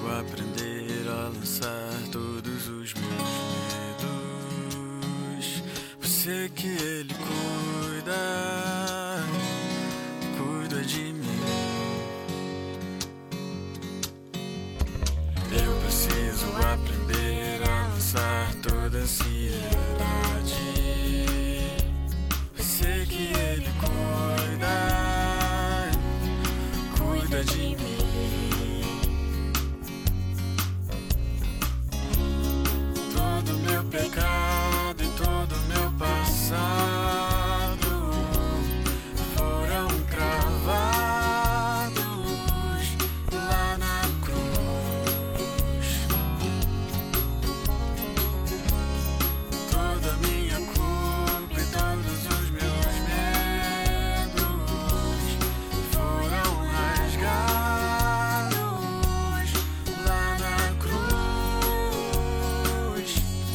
aprender a lançar todos os meus medos. Sei que Ele cuida de mim. Eu preciso aprender a lançar toda a ansiedade. Sei que Ele cuida de mim. Todo meu pecado e todo meu passado foram cravados lá na cruz. Toda minha culpa e todos os meus medos foram rasgados lá na cruz.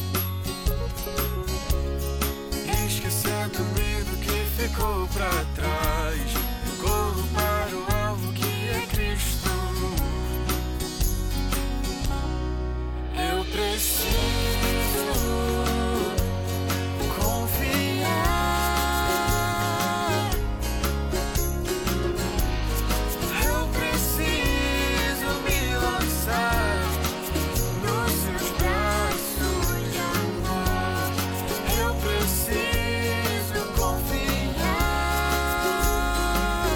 Esquecendo-me do que ficou pra trás, corro para o alvo que é Cristo. Eu preciso confiar. Eu preciso me lançar nos seus braços de amor. Eu preciso confiar.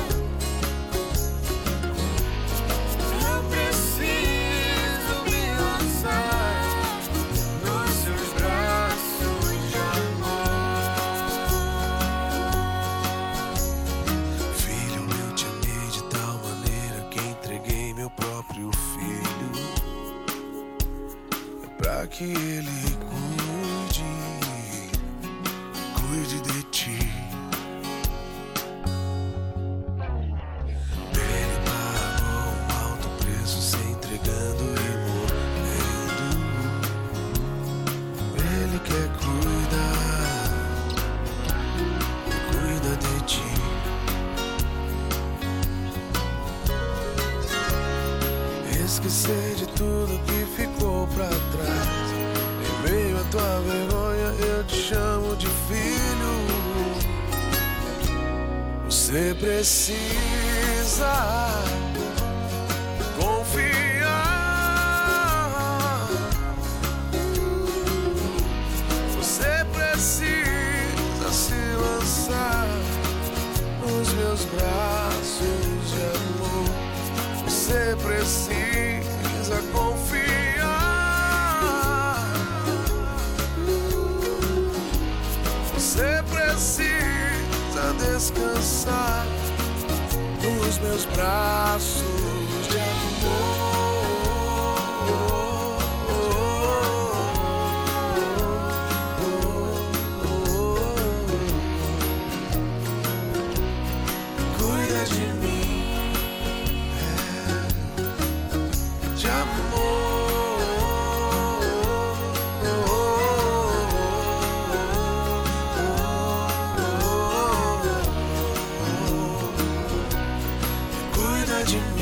Eu preciso me lançar nos seus braços de amor. Filho, eu te amei de tal maneira que entreguei meu próprio filho. É pra que ele cuide de ti. Ele pagou um alto preço se entregando e morrendo. Ele quer cuida de ti. Esquecer de tudo que ficou pra trás. Em meio à tua vergonha eu te chamo de filho. Você precisa confiar. Você precisa se lançar nos meus braços de amor. Você precisa confiar. Você precisa descansar nos meus braços de amor. Cuida de mim, De amor. cuida de mim.